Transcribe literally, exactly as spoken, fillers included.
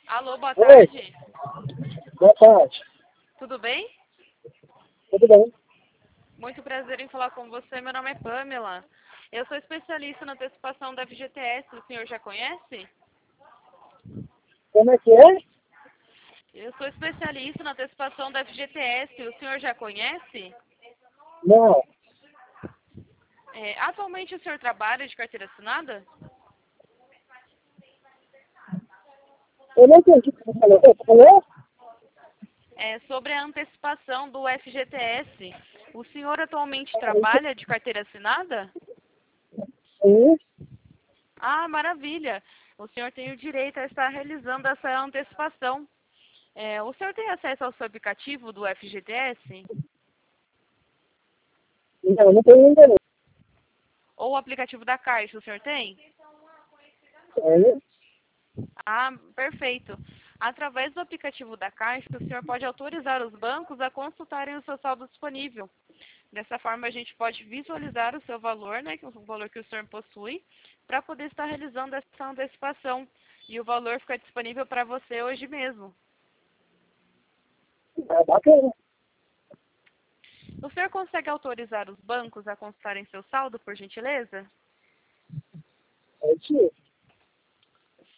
Alô, boa Oi, tarde. boa tarde. Tudo bem? Tudo bem? Muito prazer em falar com você. Meu nome é Pamela. Eu sou especialista na antecipação da F G T S. O senhor já conhece? Como é que é? Eu sou especialista na antecipação da F G T S. O senhor já conhece? Não, É, atualmente o senhor trabalha de carteira assinada? eu não entendi o que você falou. Você falou? É, sobre a antecipação do F G T S. O senhor atualmente trabalha de carteira assinada? Sim, Ah, maravilha! O senhor tem o direito a estar realizando essa antecipação. É, o senhor tem acesso ao seu aplicativo do F G T S? não, não tenho interesse. Ou o aplicativo da Caixa, o senhor tem? Tenho. Ah, perfeito. Através do aplicativo da Caixa, o senhor pode autorizar os bancos a consultarem o seu saldo disponível. Dessa forma, a gente pode visualizar o seu valor, né, que é o valor que o senhor possui, para poder estar realizando essa antecipação. E o valor fica disponível para você hoje mesmo. É bacana. O senhor consegue autorizar os bancos a consultarem seu saldo, por gentileza? É isso.